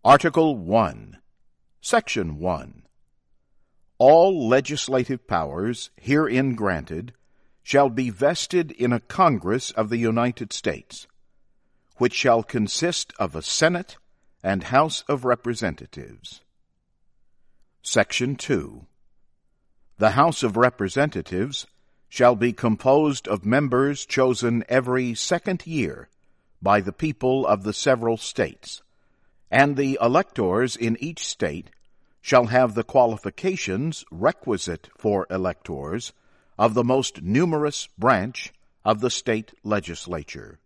Article 1, Section 1. All legislative powers herein granted shall be vested in a Congress of the United States, which shall consist of a Senate and House of Representatives. Section 2. The House of Representatives shall be composed of members chosen every second year by the people of the several states, and the electors in each state shall have the qualifications requisite for electors of the most numerous branch of the state legislature.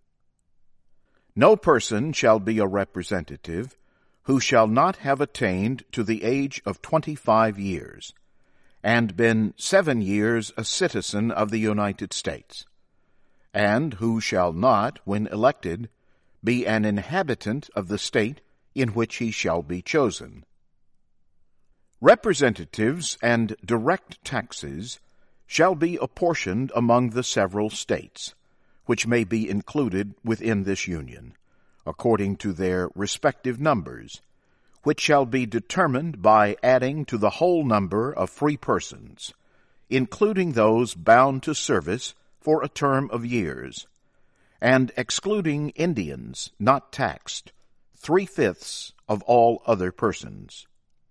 No person shall be a representative who shall not have attained to the age of 25 years, and been 7 years a citizen of the United States, and who shall not, when elected, be an inhabitant of the state in which he shall be chosen. Representatives and direct taxes shall be apportioned among the several states, which may be included within this Union, according to their respective numbers, which shall be determined by adding to the whole number of free persons, including those bound to service for a term of years, and excluding Indians not taxed, 3/5 of all other persons.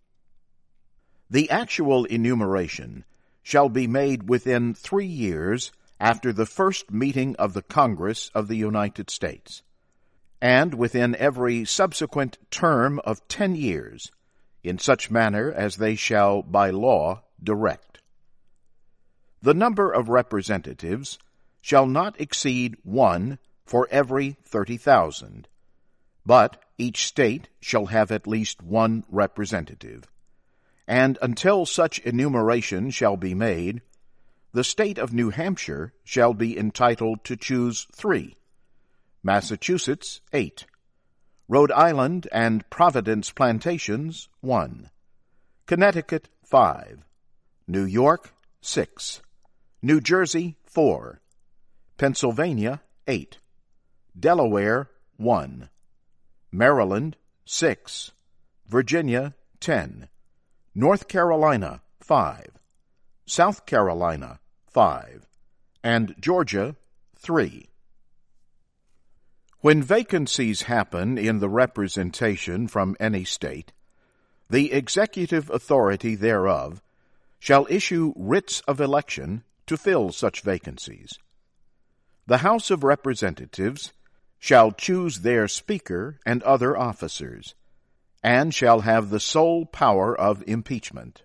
The actual enumeration shall be made within 3 years after the first meeting of the Congress of the United States, and within every subsequent term of 10 years, in such manner as they shall by law direct. The number of representatives shall not exceed 1 for every 30,000, but each state shall have at least 1 representative. And until such enumeration shall be made, the state of New Hampshire shall be entitled to choose 3, Massachusetts 8, Rhode Island and Providence Plantations 1, Connecticut 5, New York 6, New Jersey 4, Pennsylvania 8, Delaware 1, Maryland 6, Virginia 10, North Carolina 5, South Carolina 5, and Georgia 3. When vacancies happen in the representation from any state, the executive authority thereof shall issue writs of election to fill such vacancies. The House of Representatives shall choose their Speaker and other officers, and shall have the sole power of impeachment.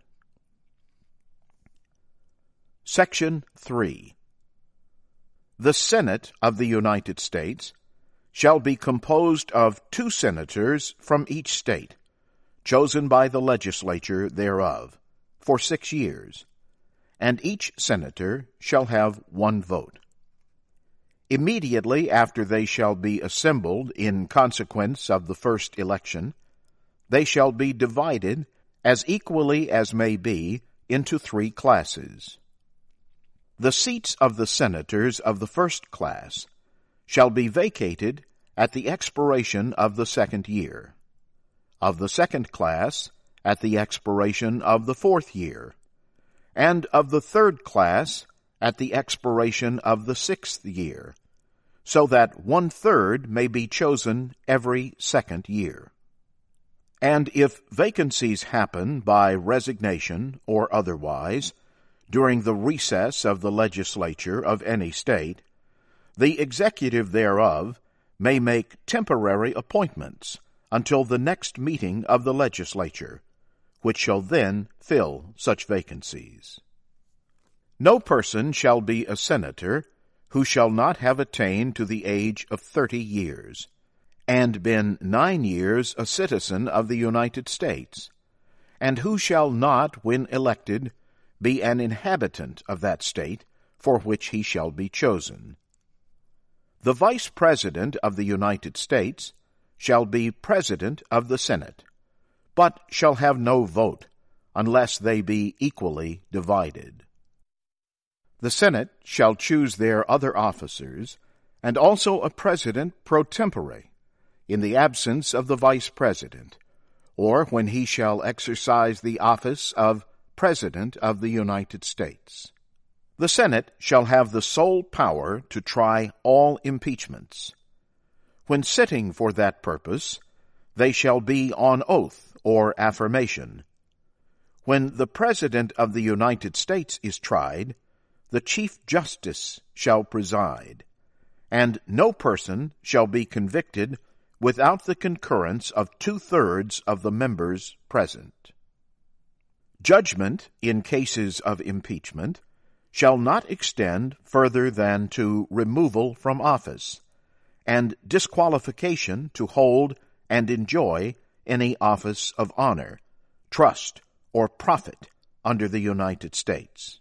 Section 3. The Senate of the United States shall be composed of 2 senators from each state, chosen by the legislature thereof, for 6 years, and each senator shall have 1 vote. Immediately after they shall be assembled in consequence of the first election, they shall be divided as equally as may be into 3 classes. The seats of the senators of the first class shall be vacated at the expiration of the 2nd year, of the second class at the expiration of the 4th year, and of the 3rd class at the expiration of the 6th year, so that 1/3 may be chosen every 2nd year. And if vacancies happen by resignation or otherwise during the recess of the legislature of any state, the executive thereof may make temporary appointments until the next meeting of the legislature, which shall then fill such vacancies. No person shall be a senator who shall not have attained to the age of 30 years, and been 9 years a citizen of the United States, and who shall not, when elected, be an inhabitant of that state for which he shall be chosen. The Vice President of the United States shall be President of the Senate, but shall have no vote unless they be equally divided. The Senate shall choose their other officers, and also a President pro tempore, in the absence of the Vice President, or when he shall exercise the office of President of the United States. The Senate shall have the sole power to try all impeachments. When sitting for that purpose, they shall be on oath or affirmation. When the President of the United States is tried, the Chief Justice shall preside, and no person shall be convicted without the concurrence of 2/3 of the members present. Judgment in cases of impeachment shall not extend further than to removal from office, and disqualification to hold and enjoy any office of honor, trust, or profit under the United States.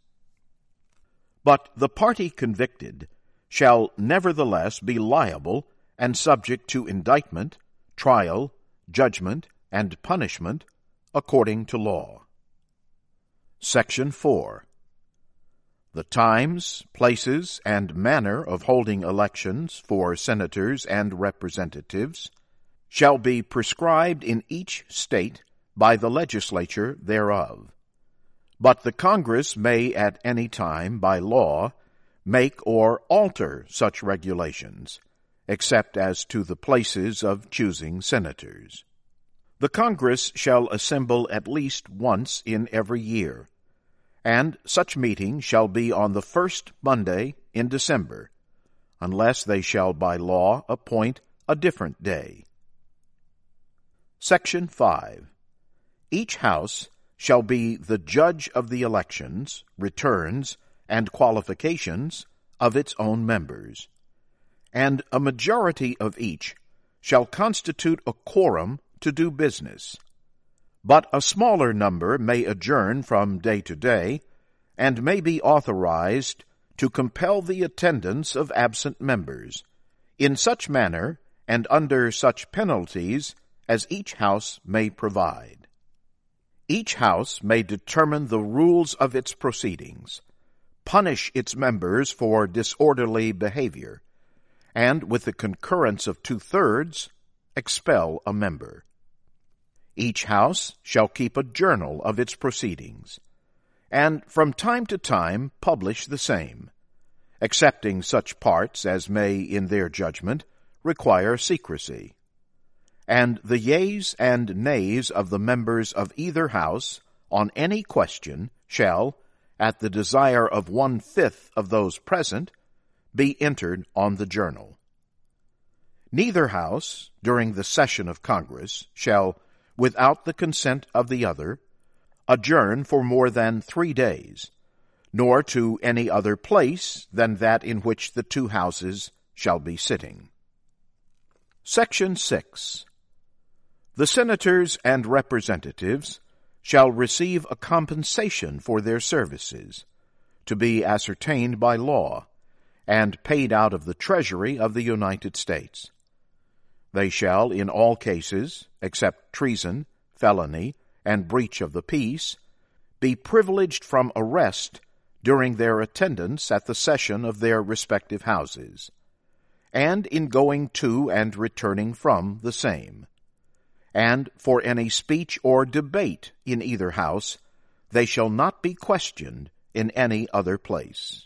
But the party convicted shall nevertheless be liable and subject to indictment, trial, judgment, and punishment according to law. Section 4. The times, places, and manner of holding elections for senators and representatives shall be prescribed in each state by the legislature thereof. But the Congress may at any time by law make or alter such regulations, except as to the places of choosing senators. The Congress shall assemble at least once in every year, and such meeting shall be on the first Monday in December, unless they shall by law appoint a different day. Section 5. Each house shall be the judge of the elections, returns, and qualifications of its own members, and a majority of each shall constitute a quorum to do business. But a smaller number may adjourn from day to day, and may be authorized to compel the attendance of absent members, in such manner and under such penalties as each house may provide. Each house may determine the rules of its proceedings, punish its members for disorderly behavior, and, with the concurrence of 2/3, expel a member. Each house shall keep a journal of its proceedings, and from time to time publish the same, excepting such parts as may, in their judgment, require secrecy. And the yeas and nays of the members of either house on any question shall, at the desire of 1/5 of those present, be entered on the journal. Neither house, during the session of Congress, shall, without the consent of the other, adjourn for more than 3 days, nor to any other place than that in which the 2 houses shall be sitting. Section 6. The senators and representatives shall receive a compensation for their services, to be ascertained by law, and paid out of the Treasury of the United States. They shall, in all cases, except treason, felony, and breach of the peace, be privileged from arrest during their attendance at the session of their respective houses, and in going to and returning from the same. And for any speech or debate in either house, they shall not be questioned in any other place.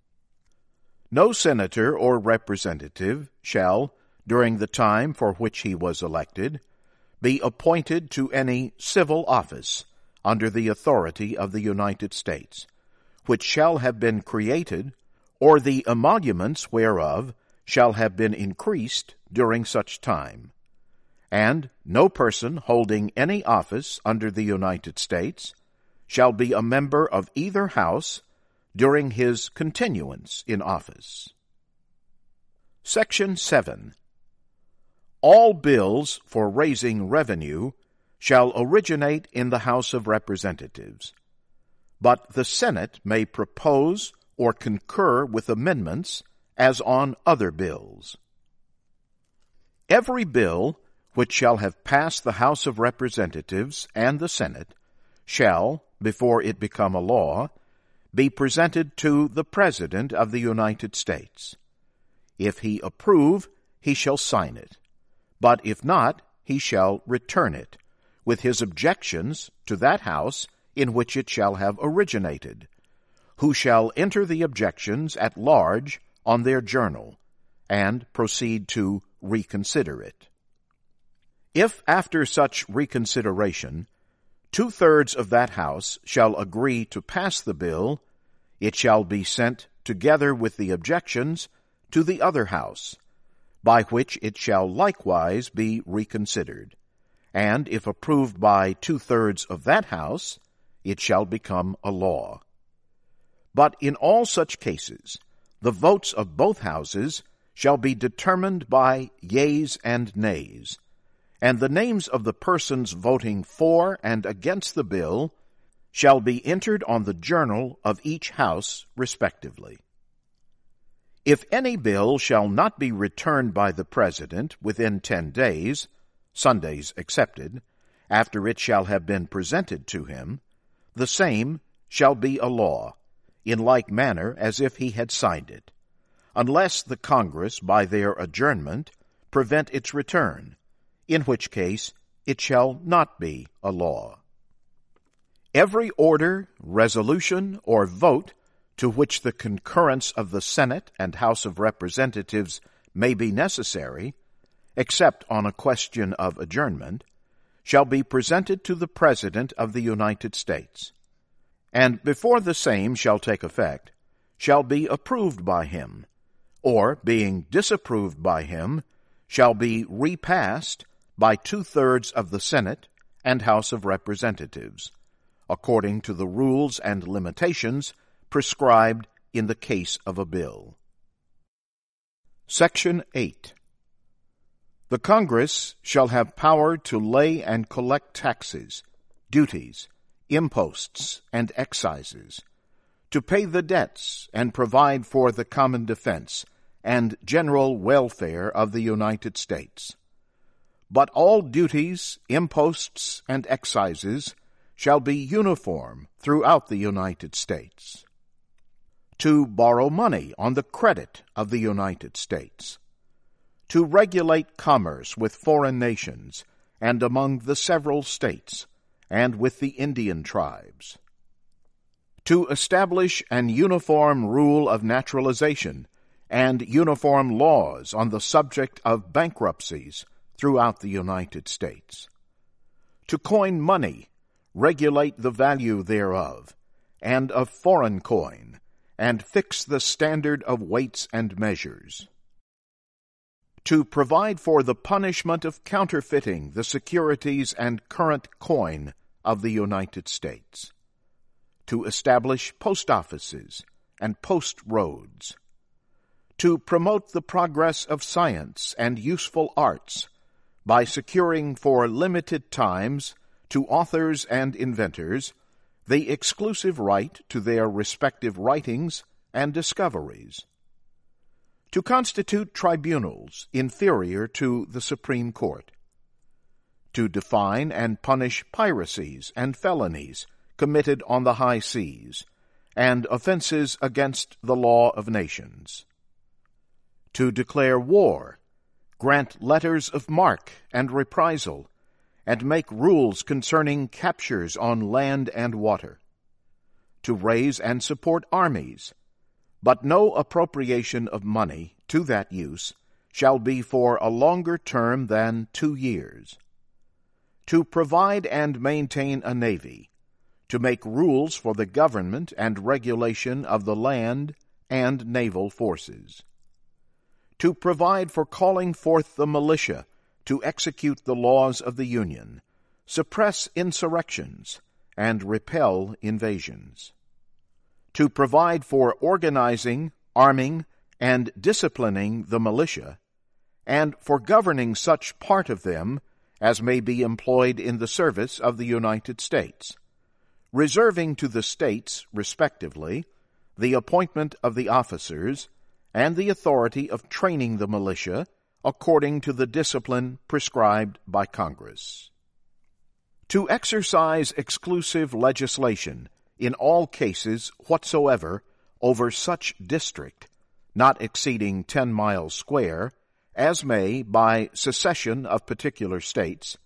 No senator or representative shall, during the time for which he was elected, be appointed to any civil office under the authority of the United States, which shall have been created, or the emoluments whereof shall have been increased during such time. And no person holding any office under the United States shall be a member of either house during his continuance in office. Section 7. All bills for raising revenue shall originate in the House of Representatives, but the Senate may propose or concur with amendments as on other bills. Every bill which shall have passed the House of Representatives and the Senate shall, before it become a law, be presented to the President of the United States. If he approve, he shall sign it, but if not, he shall return it, with his objections to that house in which it shall have originated, who shall enter the objections at large on their journal, and proceed to reconsider it. If after such reconsideration 2/3 of that house shall agree to pass the bill, it shall be sent together with the objections to the other house, by which it shall likewise be reconsidered, and if approved by 2/3 of that house, it shall become a law. But in all such cases, the votes of both houses shall be determined by yeas and nays, and the names of the persons voting for and against the bill shall be entered on the journal of each house respectively. If any bill shall not be returned by the President within 10 days, Sundays excepted, after it shall have been presented to him, the same shall be a law, in like manner as if he had signed it, unless the Congress by their adjournment prevent its return, in which case it shall not be a law. Every order, resolution, or vote to which the concurrence of the Senate and House of Representatives may be necessary, except on a question of adjournment, shall be presented to the President of the United States, and before the same shall take effect, shall be approved by him, or, being disapproved by him, shall be repassed by 2/3 of the Senate and House of Representatives, according to the rules and limitations prescribed in the case of a bill. Section 8. The Congress shall have power to lay and collect taxes, duties, imposts, and excises, to pay the debts and provide for the common defense and general welfare of the United States. But all duties, imposts, and excises shall be uniform throughout the United States. To borrow money on the credit of the United States. To regulate commerce with foreign nations and among the several states, and with the Indian tribes. To establish an uniform rule of naturalization and uniform laws on the subject of bankruptcies throughout the United States. To coin money, regulate the value thereof, and of foreign coin, and fix the standard of weights and measures. To provide for the punishment of counterfeiting the securities and current coin of the United States. To establish post offices and post roads. To promote the progress of science and useful arts by securing for limited times to authors and inventors the exclusive right to their respective writings and discoveries. To constitute tribunals inferior to the Supreme Court. To define and punish piracies and felonies committed on the high seas, and offenses against the law of nations. To declare war, grant letters of marque and reprisal, and make rules concerning captures on land and water. To raise and support armies, but no appropriation of money to that use shall be for a longer term than 2 years. To provide and maintain a navy, to make rules for the government and regulation of the land and naval forces. To provide for calling forth the militia to execute the laws of the Union, suppress insurrections, and repel invasions. To provide for organizing, arming, and disciplining the militia, and for governing such part of them as may be employed in the service of the United States, reserving to the states, respectively, the appointment of the officers and the authority of training the militia according to the discipline prescribed by Congress. To exercise exclusive legislation in all cases whatsoever over such district, not exceeding 10 miles square, as may, by secession of particular states,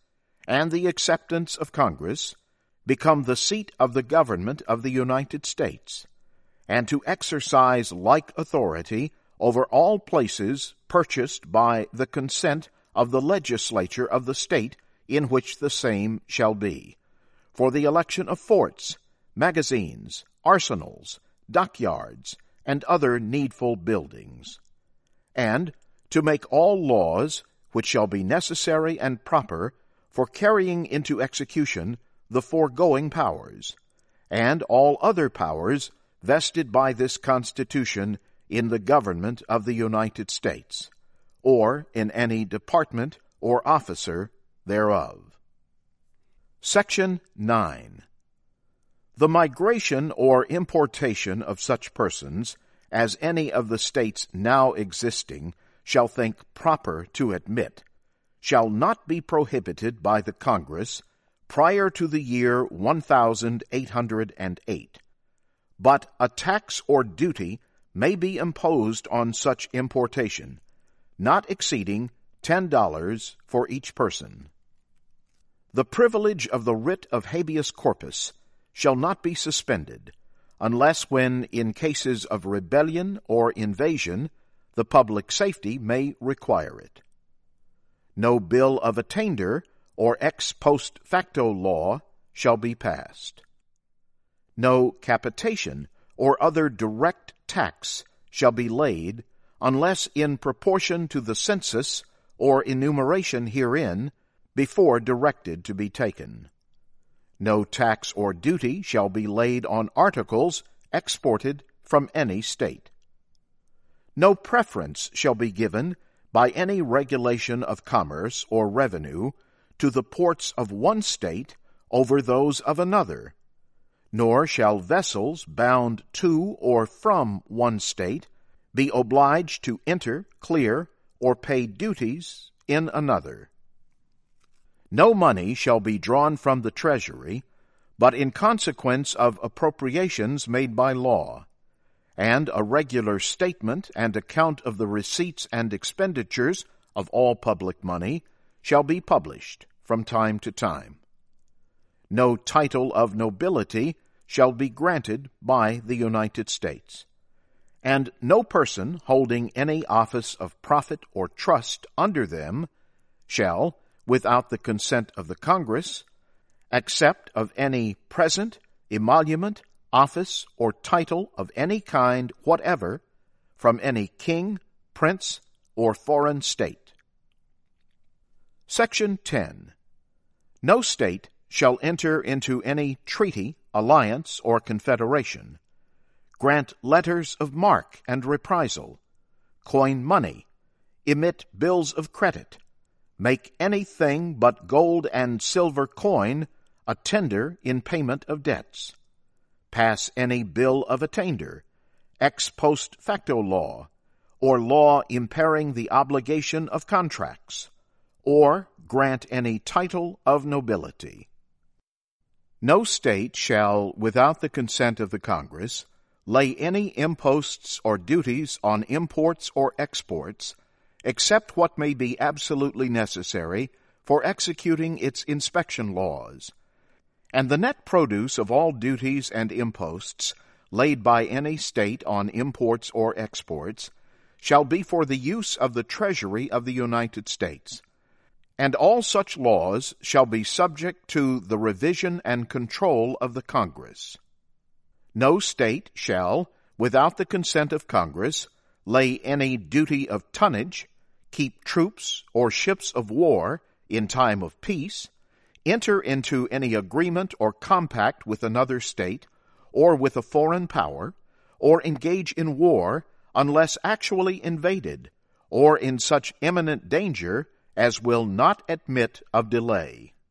and the acceptance of Congress, become the seat of the government of the United States, and to exercise like authority over all places purchased by the consent of the legislature of the state in which the same shall be, for the election of forts, magazines, arsenals, dockyards, and other needful buildings, and to make all laws which shall be necessary and proper for carrying into execution the foregoing powers, and all other powers vested by this Constitution in the government of the United States, or in any department or officer thereof. Section 9. The migration or importation of such persons as any of the states now existing shall think proper to admit shall not be prohibited by the Congress prior to the year 1808, but a tax or duty may be imposed on such importation, not exceeding $10 for each person. The privilege of the writ of habeas corpus shall not be suspended, unless when, in cases of rebellion or invasion, the public safety may require it. No bill of attainder or ex post facto law shall be passed. No capitation or other direct tax shall be laid, unless in proportion to the census or enumeration herein before directed to be taken. No tax or duty shall be laid on articles exported from any state. No preference shall be given by any regulation of commerce or revenue to the ports of one state over those of another, nor shall vessels bound to or from one state be obliged to enter, clear, or pay duties in another. No money shall be drawn from the treasury, but in consequence of appropriations made by law, and a regular statement and account of the receipts and expenditures of all public money shall be published from time to time. No title of nobility shall be granted by the United States, and no person holding any office of profit or trust under them shall, without the consent of the Congress, accept of any present, emolument, office, or title of any kind whatever from any king, prince, or foreign state. Section 10. No state shall enter into any treaty, alliance, or confederation, grant letters of marque and reprisal, coin money, emit bills of credit, make anything but gold and silver coin a tender in payment of debts, pass any bill of attainder, ex post facto law, or law impairing the obligation of contracts, or grant any title of nobility. No state shall, without the consent of the Congress, lay any imposts or duties on imports or exports, except what may be absolutely necessary for executing its inspection laws, and the net produce of all duties and imposts laid by any state on imports or exports shall be for the use of the Treasury of the United States, and all such laws shall be subject to the revision and control of the Congress. No state shall, without the consent of Congress, lay any duty of tonnage, keep troops or ships of war in time of peace, enter into any agreement or compact with another state, or with a foreign power, or engage in war unless actually invaded, or in such imminent danger as will not admit of delay.